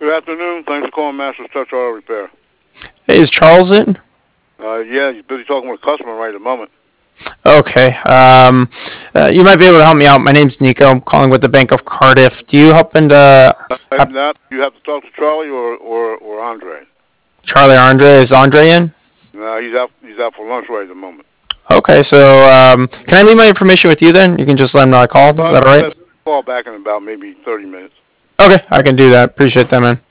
Good afternoon. Thanks for calling Masters Touch Auto Repair. Hey, is Charles in? Yeah, he's busy talking with a customer right at the moment. Okay. You might be able to help me out. My name's Nico. I'm calling with the Bank of Cardiff. Do you happen to... You have to talk to Charlie or Andre. Charlie or Andre? Is Andre in? No, he's out for lunch right at the moment. Okay, so can I leave my information with you then? You can just let him know I called. Is that all right? Call back in about maybe 30 minutes. Okay, I can do that. Appreciate that, man.